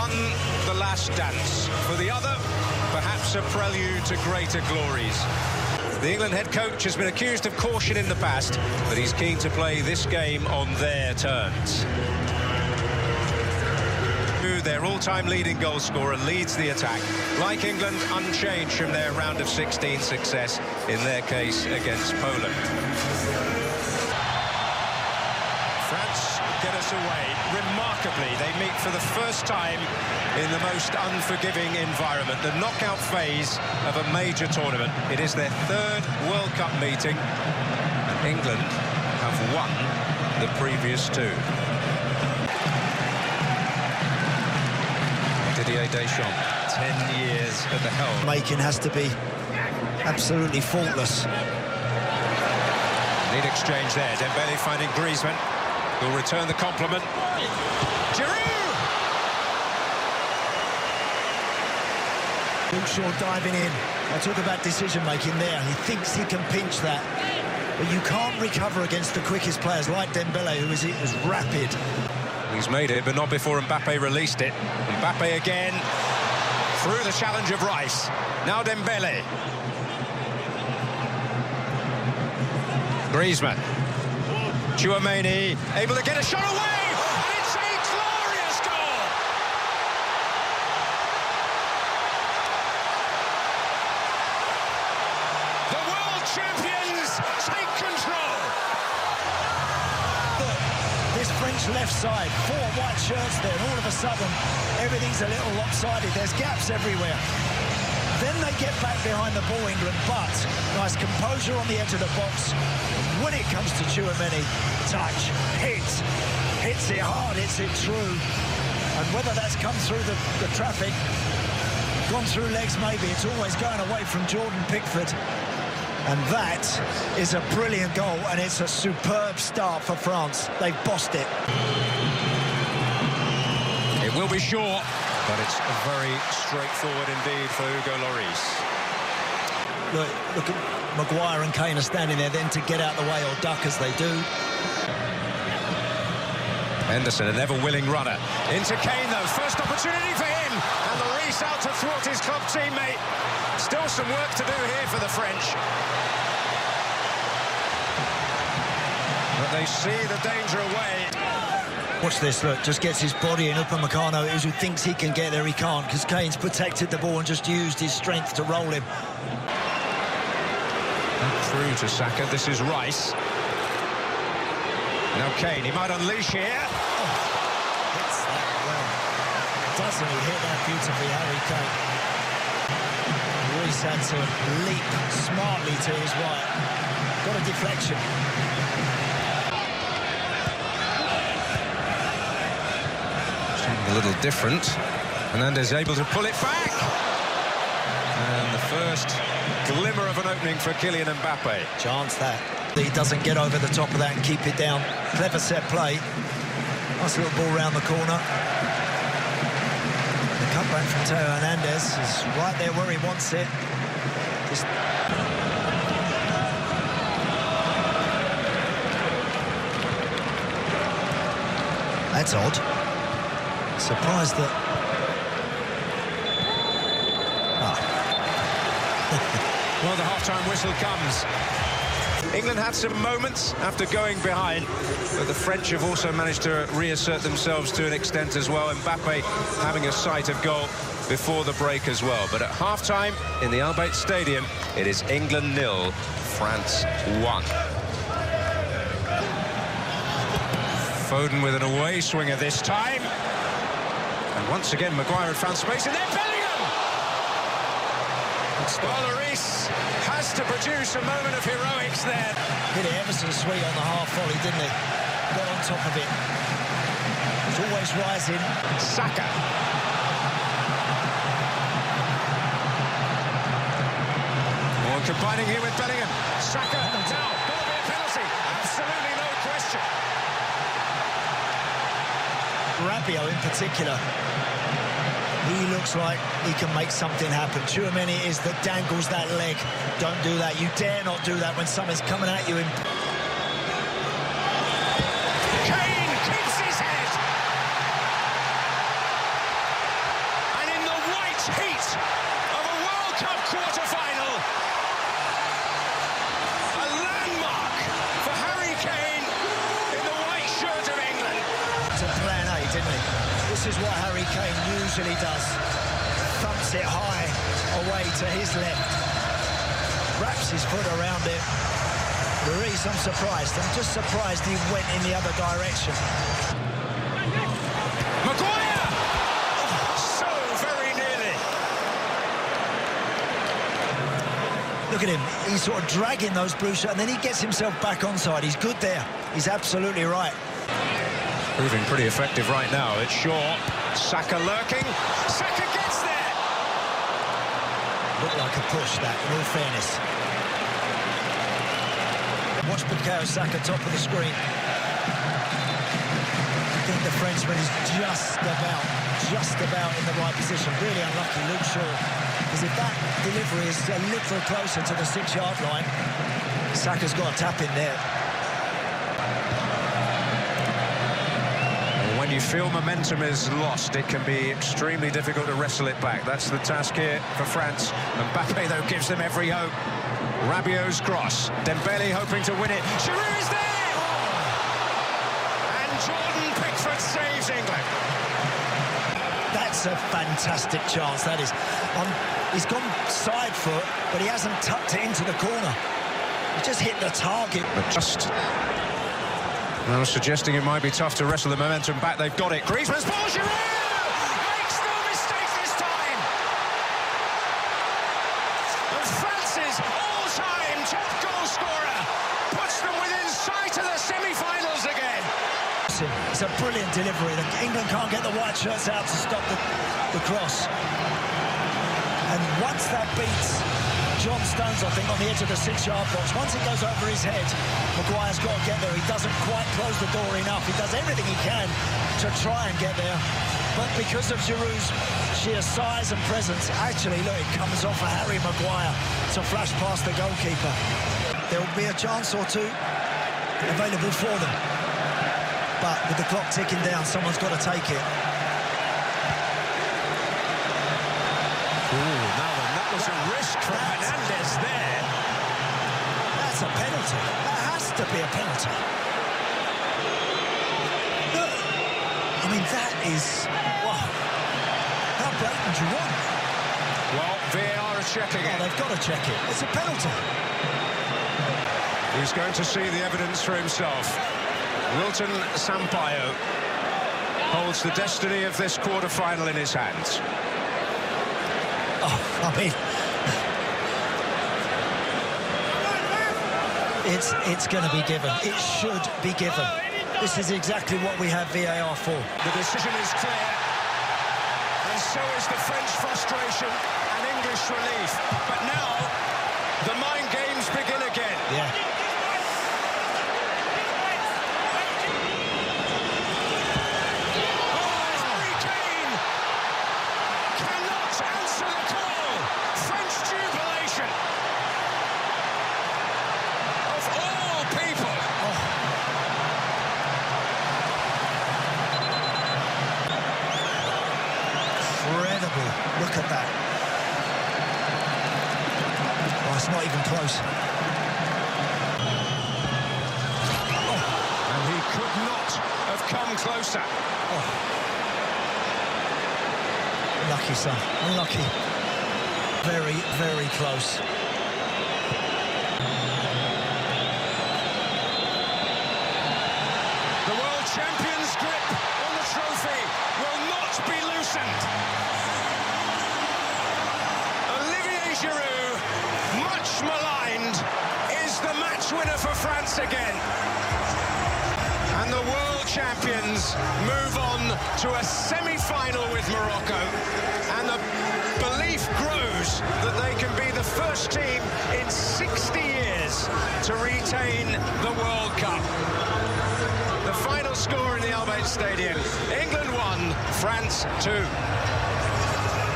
one the last dance. For the other, perhaps a prelude to greater glories. The England head coach has been accused of caution in the past, but he's keen to play this game on their terms. Their all-time leading goal scorer leads the attack. Like England, unchanged from their round of 16 success, in their case against Poland. France get us away. Remarkably, they meet for the first time in the most unforgiving environment, the knockout phase of a major tournament. It is their third World Cup meeting, and England have won the previous two. Didier Deschamps, 10 years at the helm. Making has to be absolutely faultless. Neat exchange there. Dembele finding Griezmann, who'll return the compliment. Giroud! Luke Shaw diving in. I talk about decision-making there. He thinks he can pinch that. But you can't recover against the quickest players like Dembele, who is rapid. He's made it, but not before Mbappe released it. Mbappe again, through the challenge of Rice. Now Dembele. Griezmann. Tchouaméni, able to get a shot away, and it's a glorious goal! The world champions take control! This French left side, 4 white shirts there, and all of a sudden, everything's a little lopsided. There's gaps everywhere. Then they get back behind the ball, England, but nice composure on the edge of the box. And when it comes to Tchouaméni, touch, hits it hard, hits it true. And whether that's come through the traffic, gone through legs maybe, it's always going away from Jordan Pickford. And that is a brilliant goal, and it's a superb start for France. They've bossed it. It will be short, but it's very straightforward indeed for Hugo Lloris. Look at Maguire and Kane are standing there then to get out the way or duck as they do. Henderson, an ever-willing runner. Into Kane, though. First opportunity for him. And Lloris out to thwart his club teammate. Still some work to do here for the French. But they see the danger away. Watch this, look, just gets his body in. Upamecano, who thinks he can get there, he can't, because Kane's protected the ball and just used his strength to roll him. Through to Saka, this is Rice. Now Kane, he might unleash here. Hits that well. Doesn't he hit that beautifully, Harry Kane? Lloris had to leap smartly to his right. Got a deflection. Something a little different. Hernandez able to pull it back. And the first glimmer of an opening for Kylian Mbappe. Chance that. He doesn't get over the top of that and keep it down. Clever set play. Nice little ball round the corner. The cutback from Theo Hernandez is right there where he wants it. Just... That's odd. Surprised that... Well, the half-time whistle comes. England had some moments after going behind, but the French have also managed to reassert themselves to an extent as well. Mbappe having a sight of goal before the break as well. But at half-time in the Al Bayt Stadium, it is England 0, France 1. Foden with an away swinger this time. And once again, Maguire had found space in there. Bellingham! Well, Lloris has to produce a moment of heroics there. Hit it ever so sweet on the half volley, didn't he? Got on top of it. He's always rising. Saka. Well, combining here with Bellingham. Saka now. Got to be a penalty. Absolutely no question. Rabiot in particular. He looks like he can make something happen. Tchouaméni is that dangles that leg. Don't do that. You dare not do that when something's coming at you. Kane keeps his head. heat of a World Cup quarter-final. A landmark for Harry Kane in the white shirt of England. To plan A, didn't he? This is what Harry Kane usually does. Thumps it high away to his left. Wraps his foot around it. Lloris, I'm surprised. I'm just surprised he went in the other direction. Maguire! Oh, so very nearly. Look at him. He's sort of dragging those blue shirts, and then he gets himself back onside. He's good there. He's absolutely right. Proving pretty effective right now. It's Shaw. Saka lurking. Saka gets there. Looked like a push, that, in all fairness. Watch Bukayo Saka top of the screen. I think the Frenchman is just about in the right position. Really unlucky, Luke Shaw. Because if that delivery is a little closer to the 6-yard line, Saka's got a tap in there. When you feel momentum is lost, it can be extremely difficult to wrestle it back. That's the task here for France. And Mbappe, though, gives them every hope. Rabiot's cross. Dembele hoping to win it. Giroud is there! And Jordan Pickford saves England. That's a fantastic chance, that is. He's gone side foot, but he hasn't tucked it into the corner. He just hit the target. I was suggesting it might be tough to wrestle the momentum back. They've got it. Griezmann's ball. Giroud makes no mistake this time. And France's all-time top goal scorer puts them within sight of the semi-finals again. It's a brilliant delivery. England can't get the white shirts out to stop the cross. And once that beats John Stones, I think, on the edge of the 6-yard box, once it goes over his head, Maguire's got to get there. He doesn't quite close the door enough. He does everything he can to try and get there. But because of Giroud's sheer size and presence, actually, look, it comes off of Harry Maguire to flash past the goalkeeper. There will be a chance or two available for them. But with the clock ticking down, someone's got to take it. Ooh, now then, that was a risk from Hernandez there. That's a penalty. That has to be a penalty. I mean, that is... Wow. How blatant do you want? Well, VAR are checking it. Oh, they've got to check it. It's a penalty. He's going to see the evidence for himself. Wilton Sampaio holds the destiny of this quarter-final in his hands. Oh, I mean... It's going to be given. It should be given. This is exactly what we have VAR for. The decision is clear. And so is the French frustration and English relief. But now, the mind games begin again. Yeah. Look at that. Oh, it's not even close. Oh. And he could not have come closer. Oh. Lucky, son. Unlucky. Very, very close. The world champion's grip on the trophy will not be loosened. Giroud, much maligned, is the match winner for France again. And the world champions move on to a semi-final with Morocco. And the belief grows that they can be the first team in 60 years to retain the World Cup. The final score in the Al Bayt Stadium, England 1, France 2.